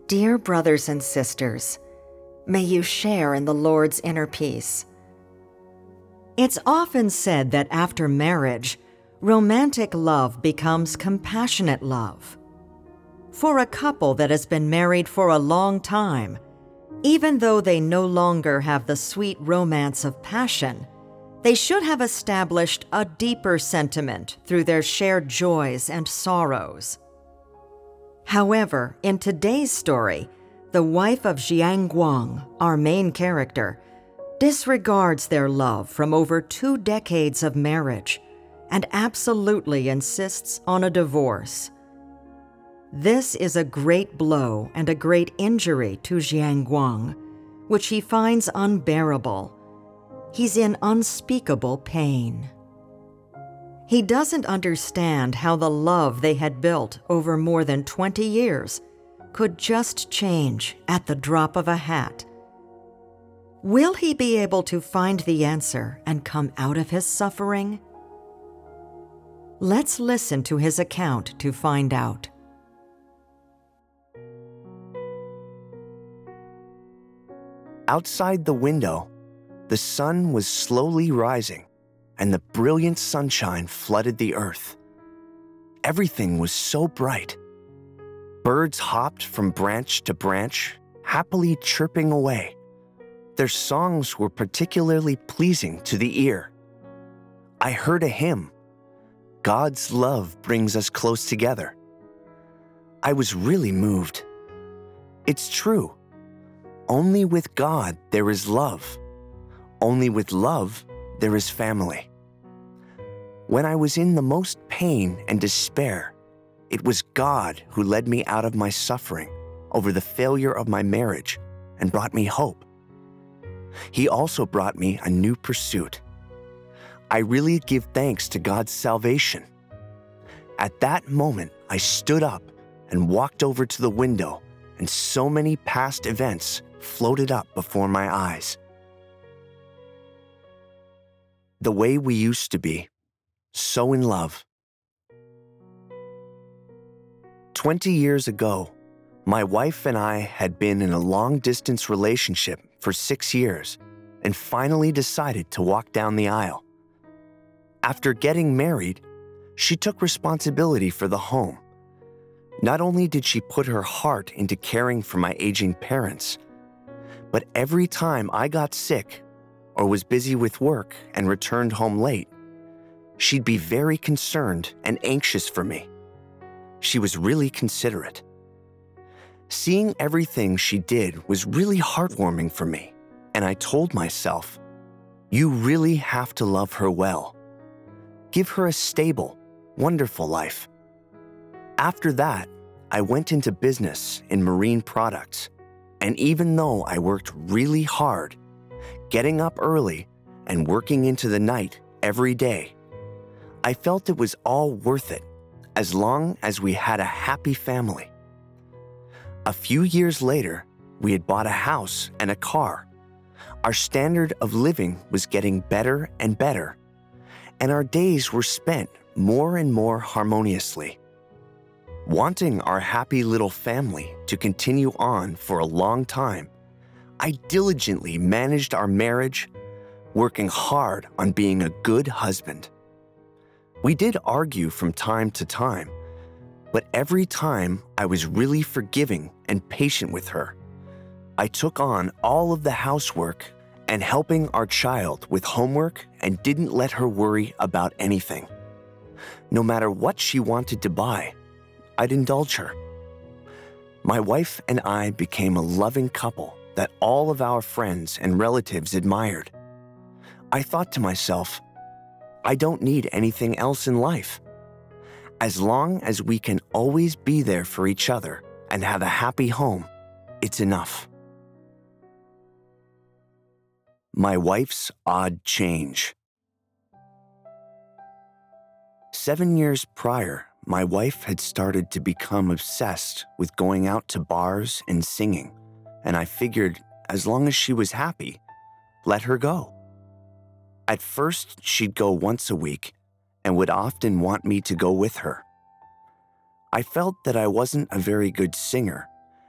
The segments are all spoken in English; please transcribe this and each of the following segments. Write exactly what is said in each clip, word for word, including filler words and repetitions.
Dear brothers and sisters, may you share in the Lord's inner peace. It's often said that after marriage, romantic love becomes compassionate love. For a couple that has been married for a long time, even though they no longer have the sweet romance of passion, they should have established a deeper sentiment through their shared joys and sorrows. However, in today's story, the wife of Jiang Guang, our main character, disregards their love from over two decades of marriage and absolutely insists on a divorce. This is a great blow and a great injury to Jiang Guang, which he finds unbearable. He's in unspeakable pain. He doesn't understand how the love they had built over more than twenty years could just change at the drop of a hat. Will he be able to find the answer and come out of his suffering? Let's listen to his account to find out. Outside the window, the sun was slowly rising, and the brilliant sunshine flooded the earth. Everything was so bright. Birds hopped from branch to branch, happily chirping away. Their songs were particularly pleasing to the ear. I heard a hymn, "God's love brings us close together." I was really moved. It's true. Only with God there is love. Only with love there is family. When I was in the most pain and despair, it was God who led me out of my suffering over the failure of my marriage and brought me hope. He also brought me a new pursuit. I really give thanks to God's salvation. At that moment, I stood up and walked over to the window, and so many past events floated up before my eyes. The way we used to be, so in love. Twenty years ago, my wife and I had been in a long-distance relationship for six years and finally decided to walk down the aisle. After getting married, she took responsibility for the home. Not only did she put her heart into caring for my aging parents, but every time I got sick or was busy with work and returned home late, she'd be very concerned and anxious for me. She was really considerate. Seeing everything she did was really heartwarming for me, and I told myself, you really have to love her well. Give her a stable, wonderful life. After that, I went into business in marine products, and even though I worked really hard, getting up early and working into the night every day, I felt it was all worth it as long as we had a happy family. A few years later, we had bought a house and a car. Our standard of living was getting better and better, and our days were spent more and more harmoniously. Wanting our happy little family to continue on for a long time, I diligently managed our marriage, working hard on being a good husband. We did argue from time to time, but every time I was really forgiving and patient with her. I took on all of the housework and helping our child with homework and didn't let her worry about anything. No matter what she wanted to buy, I'd indulge her. My wife and I became a loving couple that all of our friends and relatives admired. I thought to myself, I don't need anything else in life. As long as we can always be there for each other and have a happy home, it's enough. My wife's odd change. Seven years prior, my wife had started to become obsessed with going out to bars and singing, and I figured as long as she was happy, let her go. At first, she'd go once a week and would often want me to go with her. I felt that I wasn't a very good singer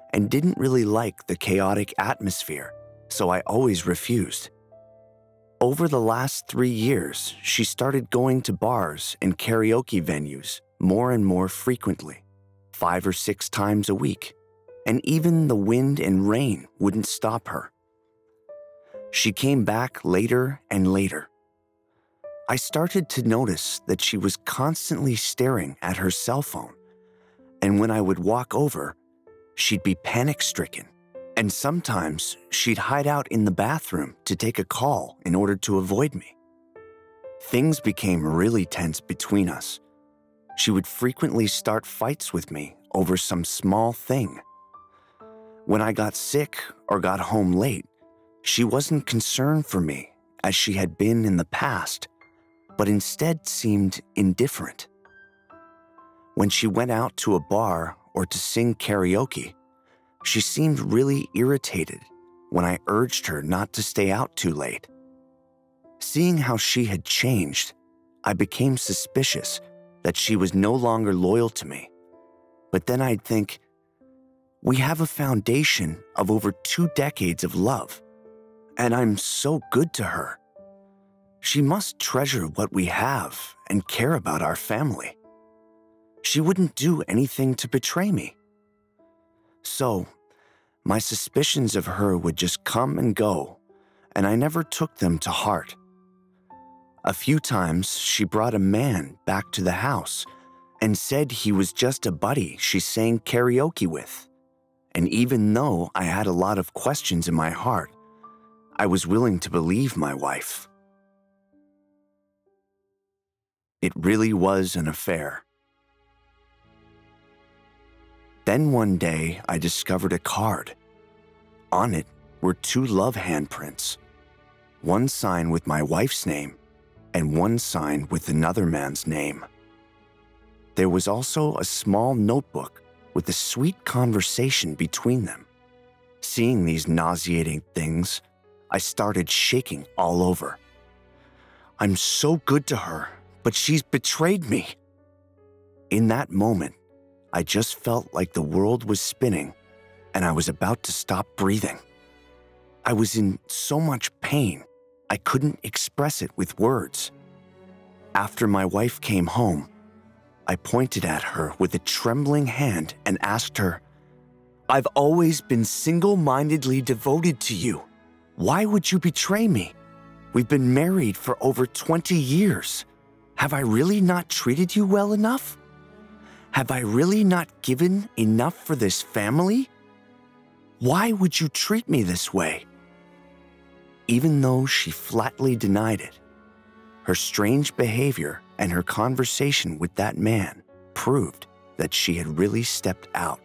and didn't really like the chaotic atmosphere, so I always refused. Over the last three years, she started going to bars and karaoke venues more and more frequently, five or six times a week, and even the wind and rain wouldn't stop her. She came back later and later. I started to notice that she was constantly staring at her cell phone, and when I would walk over, she'd be panic-stricken, and sometimes she'd hide out in the bathroom to take a call in order to avoid me. Things became really tense between us. She would frequently start fights with me over some small thing. When I got sick or got home late, she wasn't concerned for me as she had been in the past, but instead seemed indifferent. When she went out to a bar or to sing karaoke, she seemed really irritated when I urged her not to stay out too late. Seeing how she had changed, I became suspicious that she was no longer loyal to me. But then I'd think, we have a foundation of over two decades of love, and I'm so good to her. She must treasure what we have and care about our family. She wouldn't do anything to betray me. So, my suspicions of her would just come and go, and I never took them to heart. A few times, she brought a man back to the house and said he was just a buddy she sang karaoke with. And even though I had a lot of questions in my heart, I was willing to believe my wife. It really was an affair. Then one day, I discovered a card. On it were two love handprints, one sign with my wife's name and one sign with another man's name. There was also a small notebook with a sweet conversation between them. Seeing these nauseating things, I started shaking all over. I'm so good to her, but she's betrayed me. In that moment, I just felt like the world was spinning and I was about to stop breathing. I was in so much pain, I couldn't express it with words. After my wife came home, I pointed at her with a trembling hand and asked her, I've always been single-mindedly devoted to you. Why would you betray me? We've been married for over twenty years. Have I really not treated you well enough? Have I really not given enough for this family? Why would you treat me this way? Even though she flatly denied it, her strange behavior and her conversation with that man proved that she had really stepped out.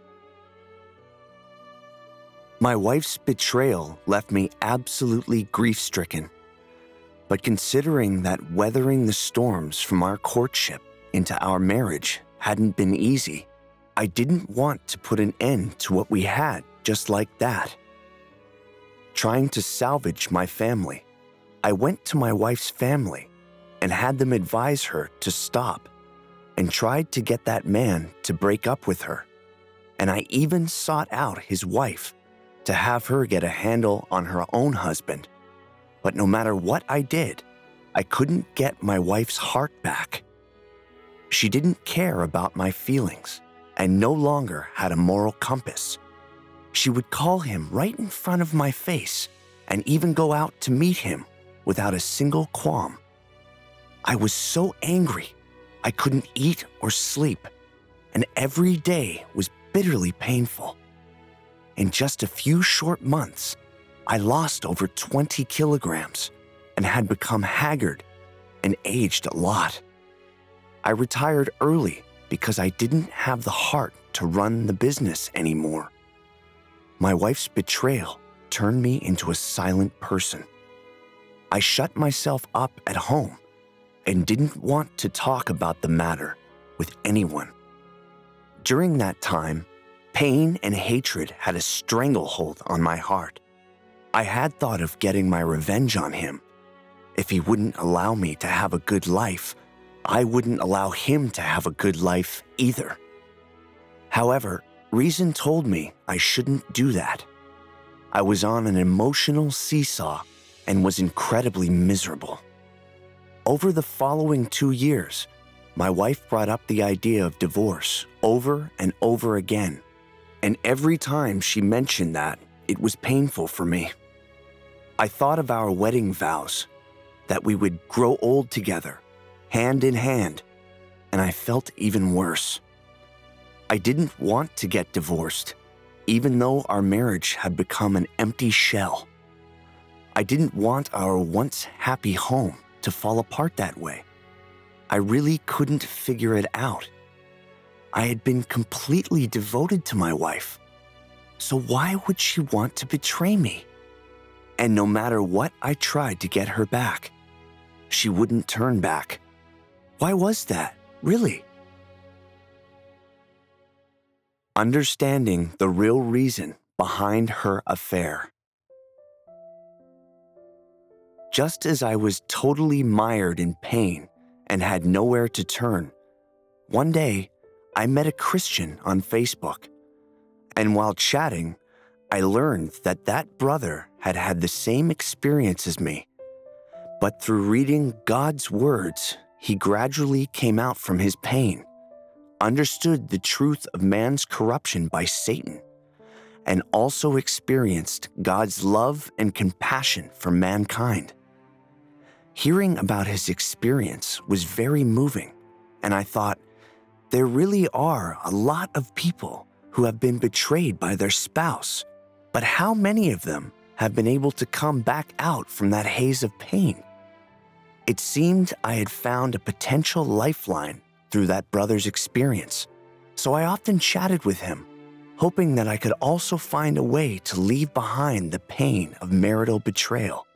My wife's betrayal left me absolutely grief-stricken. But considering that weathering the storms from our courtship into our marriage hadn't been easy, I didn't want to put an end to what we had just like that. Trying to salvage my family, I went to my wife's family and had them advise her to stop and tried to get that man to break up with her. And I even sought out his wife to have her get a handle on her own husband. But no matter what I did, I couldn't get my wife's heart back. She didn't care about my feelings and no longer had a moral compass. She would call him right in front of my face and even go out to meet him without a single qualm. I was so angry, I couldn't eat or sleep, and every day was bitterly painful. In just a few short months, I lost over twenty kilograms and had become haggard and aged a lot. I retired early because I didn't have the heart to run the business anymore. My wife's betrayal turned me into a silent person. I shut myself up at home and didn't want to talk about the matter with anyone. During that time, pain and hatred had a stranglehold on my heart. I had thought of getting my revenge on him. If he wouldn't allow me to have a good life, I wouldn't allow him to have a good life either. However, Reason told me I shouldn't do that. I was on an emotional seesaw and was incredibly miserable. Over the following two years, my wife brought up the idea of divorce over and over again, and every time she mentioned that, it was painful for me. I thought of our wedding vows, that we would grow old together, hand in hand, and I felt even worse. I didn't want to get divorced, even though our marriage had become an empty shell. I didn't want our once happy home to fall apart that way. I really couldn't figure it out. I had been completely devoted to my wife. So why would she want to betray me? And no matter what I tried to get her back, she wouldn't turn back. Why was that, really? Understanding the real reason behind her affair. Just as I was totally mired in pain and had nowhere to turn, one day I met a Christian on Facebook. And while chatting, I learned that that brother had had the same experience as me. But through reading God's words, he gradually came out from his pain, understood the truth of man's corruption by Satan, and also experienced God's love and compassion for mankind. Hearing about his experience was very moving, and I thought, there really are a lot of people who have been betrayed by their spouse, but how many of them have been able to come back out from that haze of pain? It seemed I had found a potential lifeline through that brother's experience, so I often chatted with him, hoping that I could also find a way to leave behind the pain of marital betrayal.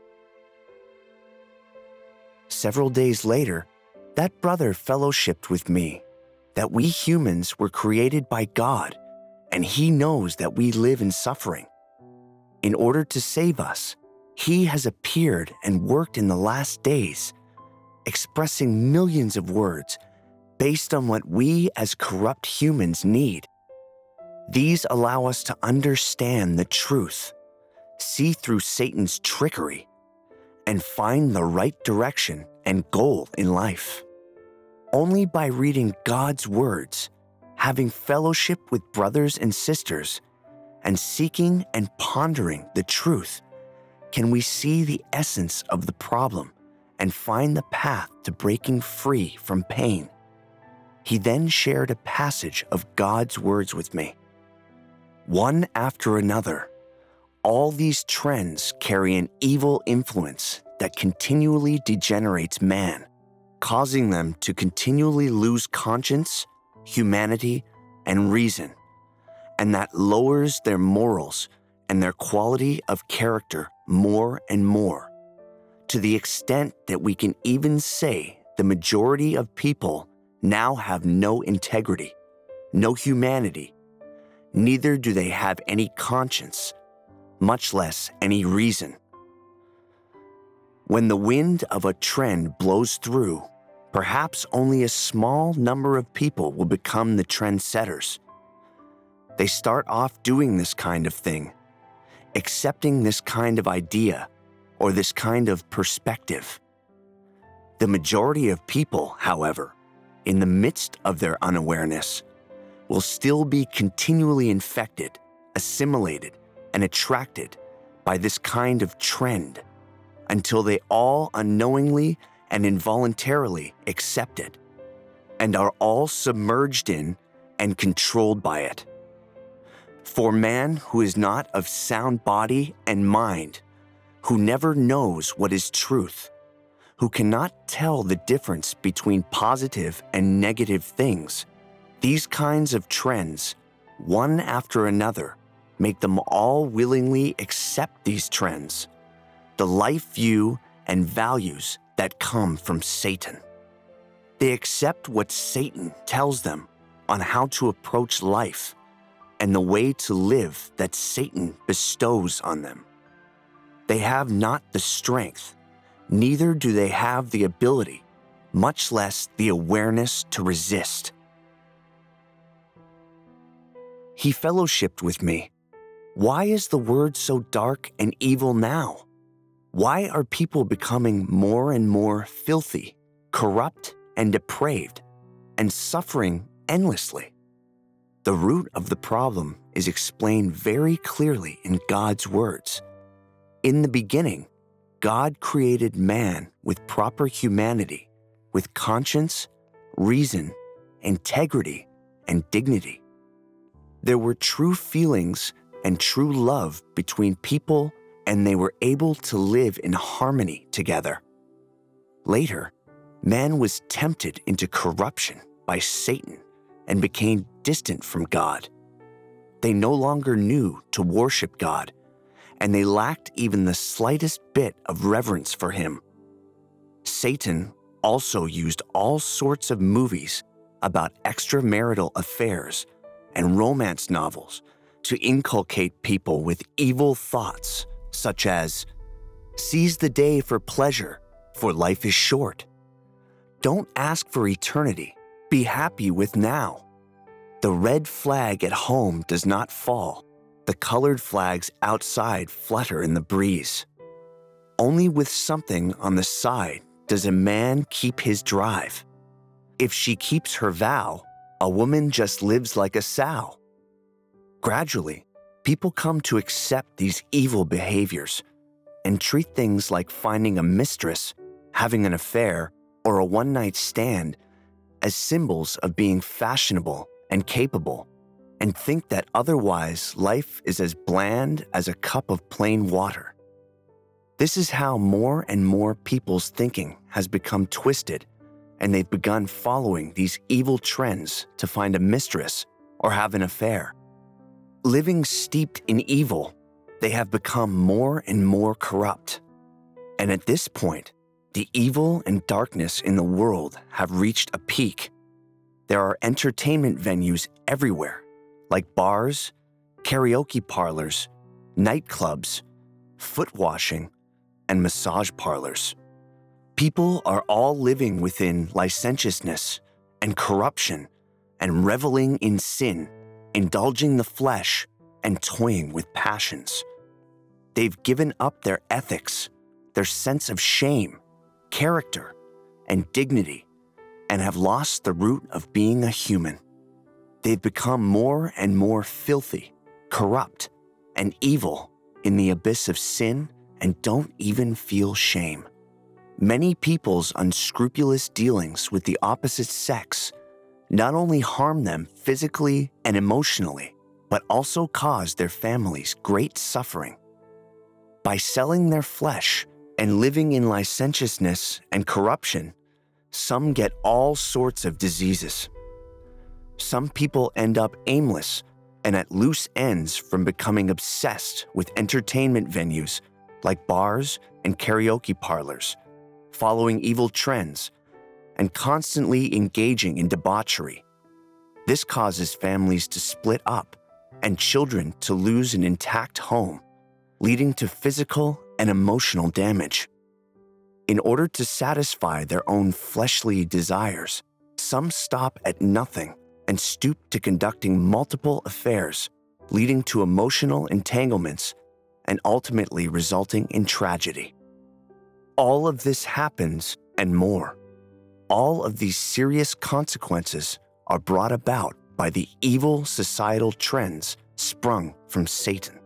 Several days later, that brother fellowshipped with me that we humans were created by God, and He knows that we live in suffering. In order to save us, He has appeared and worked in the last days, expressing millions of words based on what we as corrupt humans need. These allow us to understand the truth, see through Satan's trickery, and find the right direction and goal in life. Only by reading God's words, having fellowship with brothers and sisters, and seeking and pondering the truth, can we see the essence of the problem and find the path to breaking free from pain. He then shared a passage of God's words with me. One after another, all these trends carry an evil influence that continually degenerates man, causing them to continually lose conscience, humanity, and reason, and that lowers their morals and their quality of character more and more, to the extent that we can even say the majority of people now have no integrity, no humanity, neither do they have any conscience, much less any reason. When the wind of a trend blows through, perhaps only a small number of people will become the trendsetters. They start off doing this kind of thing, accepting this kind of idea or this kind of perspective. The majority of people, however, in the midst of their unawareness, will still be continually infected, assimilated, and attracted by this kind of trend until they all unknowingly and involuntarily accept it and are all submerged in and controlled by it. For man who is not of sound body and mind, who never knows what is truth, who cannot tell the difference between positive and negative things, these kinds of trends, one after another, make them all willingly accept these trends, the life view and values that come from Satan. They accept what Satan tells them on how to approach life and the way to live that Satan bestows on them. They have not the strength, neither do they have the ability, much less the awareness to resist. He fellowshipped with me. Why is the word so dark and evil now? Why are people becoming more and more filthy, corrupt, and depraved, and suffering endlessly? The root of the problem is explained very clearly in God's words. In the beginning, God created man with proper humanity, with conscience, reason, integrity, and dignity. There were true feelings and true love between people, and they were able to live in harmony together. Later, man was tempted into corruption by Satan and became distant from God. They no longer knew to worship God, and they lacked even the slightest bit of reverence for him. Satan also used all sorts of movies about extramarital affairs and romance novels to inculcate people with evil thoughts, such as, "Seize the day for pleasure, for life is short. Don't ask for eternity, be happy with now. The red flag at home does not fall. The colored flags outside flutter in the breeze. Only with something on the side does a man keep his drive. If she keeps her vow, a woman just lives like a sow." Gradually, people come to accept these evil behaviors and treat things like finding a mistress, having an affair, or a one-night stand as symbols of being fashionable and capable, and think that otherwise life is as bland as a cup of plain water. This is how more and more people's thinking has become twisted, and they've begun following these evil trends to find a mistress or have an affair. Living steeped in evil, they have become more and more corrupt. And at this point, the evil and darkness in the world have reached a peak. There are entertainment venues everywhere, like bars, karaoke parlors, nightclubs, foot washing, and massage parlors. People are all living within licentiousness and corruption and reveling in sin, indulging the flesh and toying with passions. They've given up their ethics, their sense of shame, character, and dignity, and have lost the root of being a human. They've become more and more filthy, corrupt, and evil in the abyss of sin and don't even feel shame. Many people's unscrupulous dealings with the opposite sex not only harm them physically and emotionally, but also cause their families great suffering. By selling their flesh and living in licentiousness and corruption, some get all sorts of diseases. Some people end up aimless and at loose ends from becoming obsessed with entertainment venues like bars and karaoke parlors, following evil trends, and constantly engaging in debauchery. This causes families to split up and children to lose an intact home, leading to physical and emotional damage. In order to satisfy their own fleshly desires, some stop at nothing and stoop to conducting multiple affairs, leading to emotional entanglements and ultimately resulting in tragedy. All of this happens and more. All of these serious consequences are brought about by the evil societal trends sprung from Satan.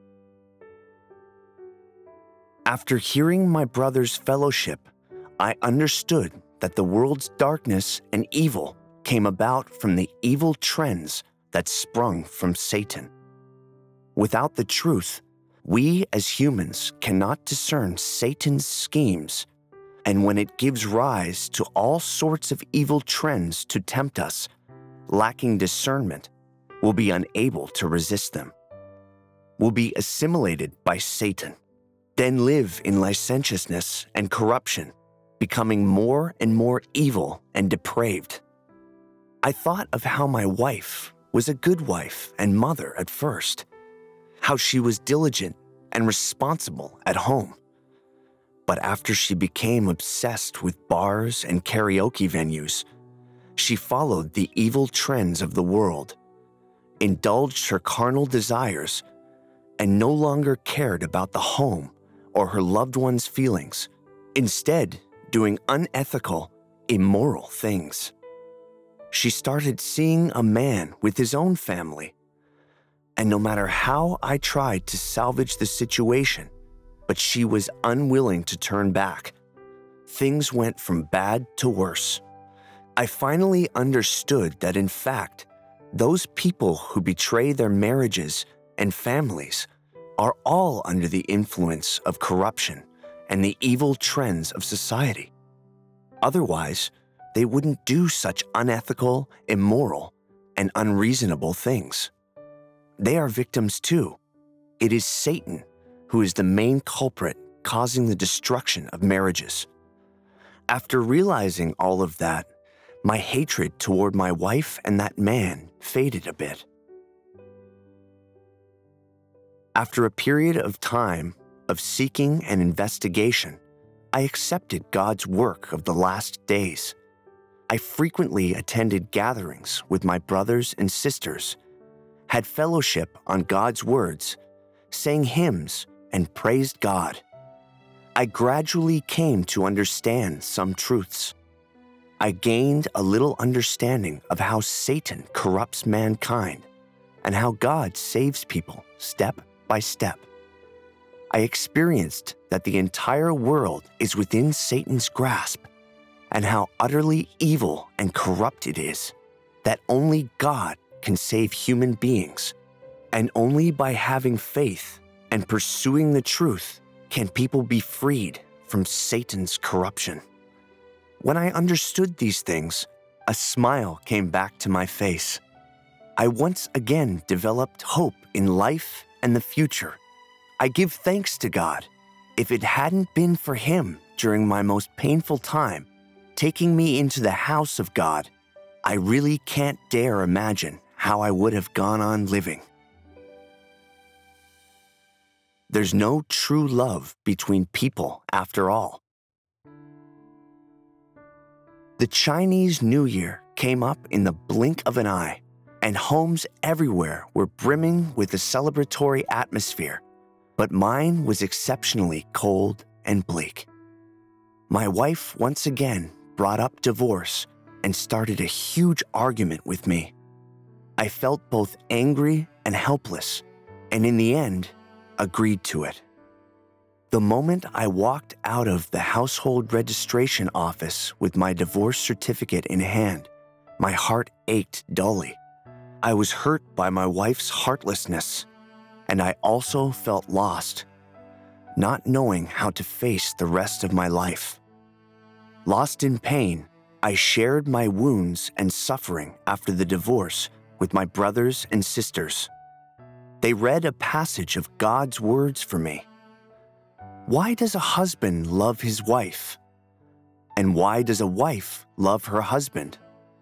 After hearing my brother's fellowship, I understood that the world's darkness and evil came about from the evil trends that sprung from Satan. Without the truth, we as humans cannot discern Satan's schemes, and when it gives rise to all sorts of evil trends to tempt us, lacking discernment, we'll be unable to resist them. We'll be assimilated by Satan, then live in licentiousness and corruption, becoming more and more evil and depraved. I thought of how my wife was a good wife and mother at first, how she was diligent and responsible at home. But after she became obsessed with bars and karaoke venues, she followed the evil trends of the world. indulged her carnal desires, and no longer cared about the home or her loved ones' feelings, instead doing unethical, immoral things. She started seeing a man with his own family, and no matter how I tried to salvage the situation, but she was unwilling to turn back. Things went from bad to worse. I finally understood that, in fact, those people who betray their marriages and families are all under the influence of corruption and the evil trends of society. Otherwise, they wouldn't do such unethical, immoral, and unreasonable things. They are victims too. It is Satan who is the main culprit causing the destruction of marriages. After realizing all of that, my hatred toward my wife and that man faded a bit. After a period of time of seeking and investigation, I accepted God's work of the last days. I frequently attended gatherings with my brothers and sisters, had fellowship on God's words, sang hymns, and praised God. I gradually came to understand some truths. I gained a little understanding of how Satan corrupts mankind and how God saves people step by step. I experienced that the entire world is within Satan's grasp and how utterly evil and corrupt it is, that only God can save human beings, and only by having faith and pursuing the truth can people be freed from Satan's corruption. When I understood these things, a smile came back to my face. I once again developed hope in life and the future. I give thanks to God. If it hadn't been for Him during my most painful time, taking me into the house of God, I really can't dare imagine how I would have gone on living. There's no true love between people after all. The Chinese New Year came up in the blink of an eye, and homes everywhere were brimming with a celebratory atmosphere, but mine was exceptionally cold and bleak. My wife once again brought up divorce and started a huge argument with me. I felt both angry and helpless, and in the end, agreed to it. The moment I walked out of the household registration office with my divorce certificate in hand, my heart ached dully. I was hurt by my wife's heartlessness, and I also felt lost, not knowing how to face the rest of my life. Lost in pain, I shared my wounds and suffering after the divorce with my brothers and sisters. They read a passage of God's words for me. Why does a husband love his wife? And why does a wife love her husband?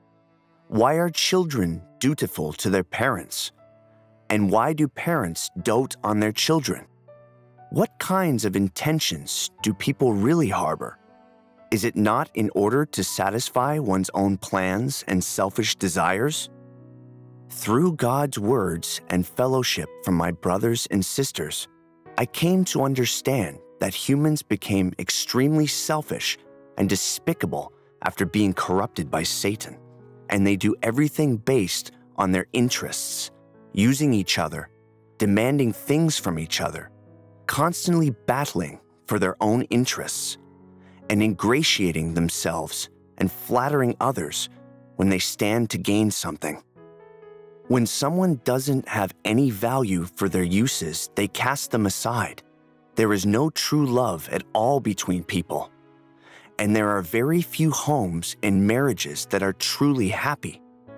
Why are children dutiful to their parents? And why do parents dote on their children? What kinds of intentions do people really harbor? Is it not in order to satisfy one's own plans and selfish desires? Through God's words and fellowship from my brothers and sisters, I came to understand that humans became extremely selfish and despicable after being corrupted by Satan, and they do everything based on their interests, using each other, demanding things from each other, constantly battling for their own interests, and ingratiating themselves and flattering others when they stand to gain something. When someone doesn't have any value for their uses, they cast them aside. There is no true love at all between people, and there are very few homes and marriages that are truly happy.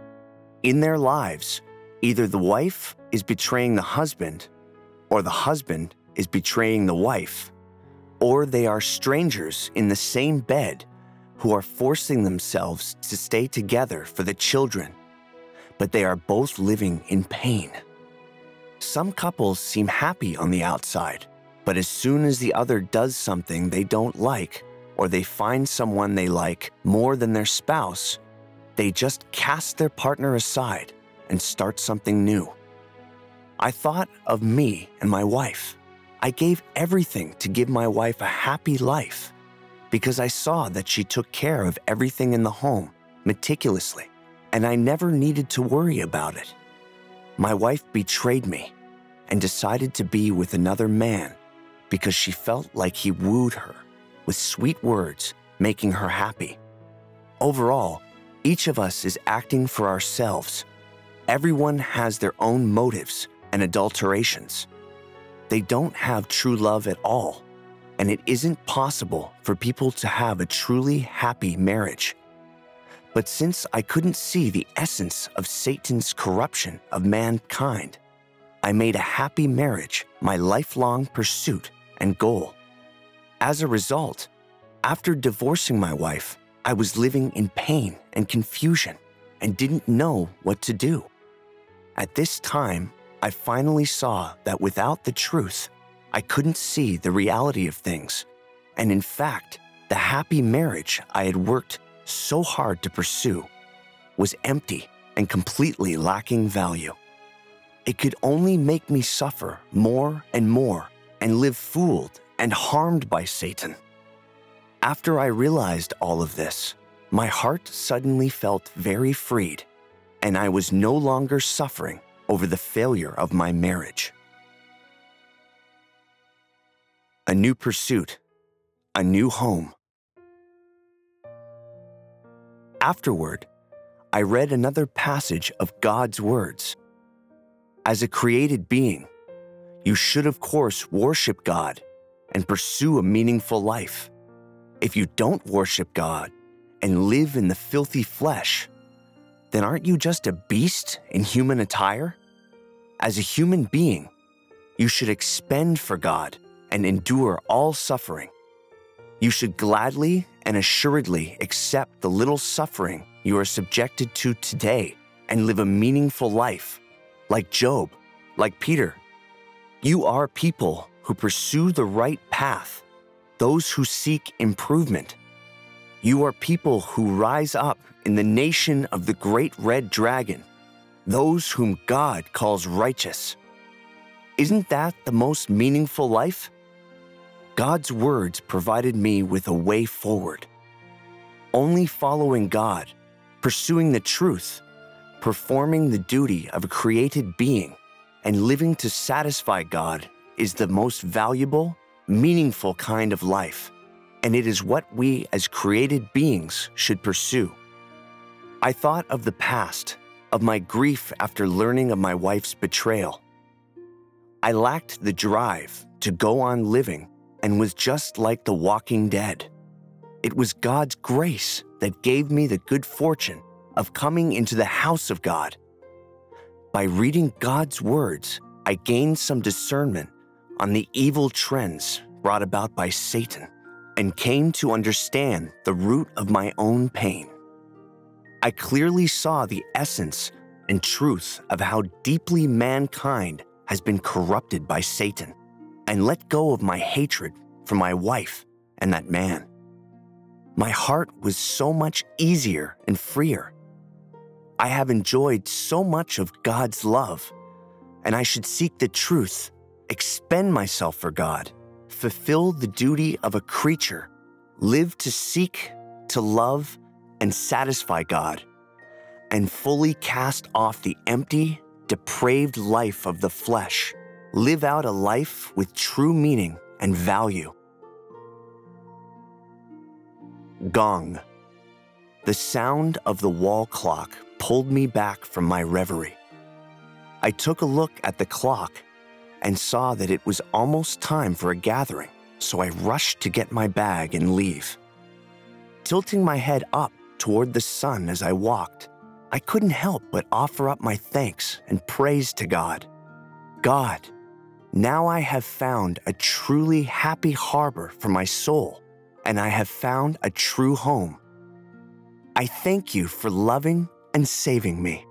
In their lives, either the wife is betraying the husband, or the husband is betraying the wife, or they are strangers in the same bed who are forcing themselves to stay together for the children, but they are both living in pain. Some couples seem happy on the outside, but as soon as the other does something they don't like, or they find someone they like more than their spouse, they just cast their partner aside and start something new. I thought of me and my wife. I gave everything to give my wife a happy life because I saw that she took care of everything in the home meticulously, and I never needed to worry about it. My wife betrayed me and decided to be with another man because she felt like he wooed her with sweet words, making her happy. Overall, each of us is acting for ourselves. Everyone has their own motives and adulterations. They don't have true love at all, and it isn't possible for people to have a truly happy marriage. But since I couldn't see the essence of Satan's corruption of mankind, I made a happy marriage my lifelong pursuit and goal. As a result, after divorcing my wife, I was living in pain and confusion and didn't know what to do. At this time, I finally saw that without the truth, I couldn't see the reality of things. And in fact, the happy marriage I had worked so hard to pursue was empty and completely lacking value. It could only make me suffer more and more and live fooled and harmed by Satan. After I realized all of this, my heart suddenly felt very freed, and I was no longer suffering over the failure of my marriage. A new pursuit, a new home. Afterward, I read another passage of God's words. As a created being, you should of course worship God and pursue a meaningful life. If you don't worship God and live in the filthy flesh, then aren't you just a beast in human attire? As a human being, you should expend for God and endure all suffering. You should gladly and assuredly accept the little suffering you are subjected to today and live a meaningful life, like Job, like Peter. You are people who pursue the right path, those who seek improvement. You are people who rise up in the nation of the great red dragon, those whom God calls righteous. Isn't that the most meaningful life? God's words provided me with a way forward. Only following God, pursuing the truth, performing the duty of a created being, and living to satisfy God is the most valuable, meaningful kind of life, and it is what we as created beings should pursue. I thought of the past, of my grief after learning of my wife's betrayal. I lacked the drive to go on living and was just like the walking dead. It was God's grace that gave me the good fortune of coming into the house of God. By reading God's words, I gained some discernment on the evil trends brought about by Satan and came to understand the root of my own pain. I clearly saw the essence and truth of how deeply mankind has been corrupted by Satan and let go of my hatred for my wife and that man. My heart was so much easier and freer. I have enjoyed so much of God's love, and I should seek the truth, expend myself for God, fulfill the duty of a creature, live to seek, to love, and satisfy God, and fully cast off the empty, depraved life of the flesh, live out a life with true meaning and value. Gong. The sound of the wall clock pulled me back from my reverie. I took a look at the clock and saw that it was almost time for a gathering, so I rushed to get my bag and leave. Tilting my head up toward the sun as I walked, I couldn't help but offer up my thanks and praise to God. God, now I have found a truly happy harbor for my soul, and I have found a true home. I thank you for loving and saving me.